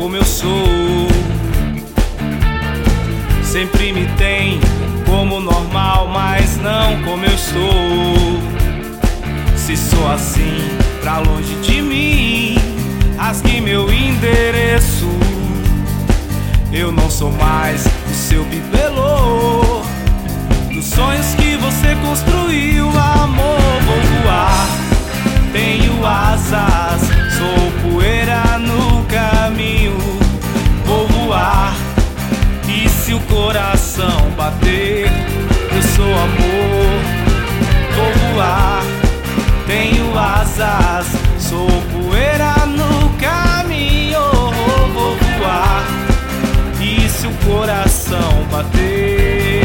como eu sou. Sempre me tem como normal, mas não como eu estou. Se sou assim, pra longe de mim, rasgue meu endereço. Eu não sou mais o seu bibelô. Dos sonhos que você construiu, amor, vou voar. Tenho asas, sou poeira no caminho. Vou voar, e se o coração bater, eu sou amor. Vou voar, tenho asas, sou poeira no caminho. Vou voar, e se o coração bater.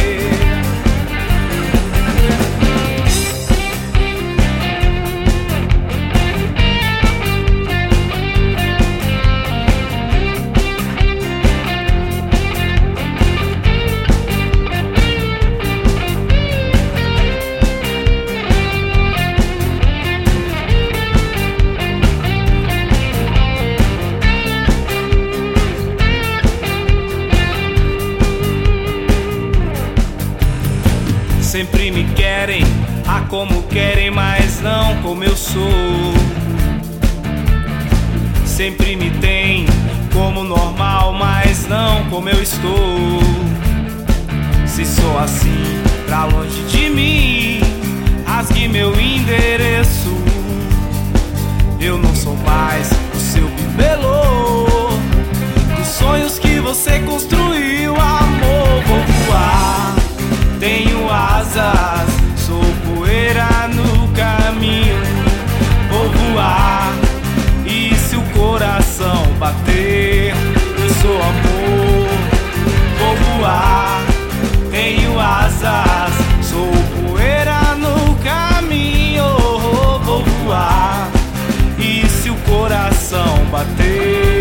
Sempre me querem, como querem, mas não como eu sou. Sempre me tem como normal, mas não como eu estou. Se sou assim, pra longe de mim, rasgue meu endereço. Eu não sou mais o seu bibelô. Dos sonhos que você construiu, amor, vou voar. Tenho asas, sou poeira no caminho. Vou voar, e se o coração bater, eu sou amor. Vou voar, tenho asas, sou poeira no caminho. Vou voar, e se o coração bater,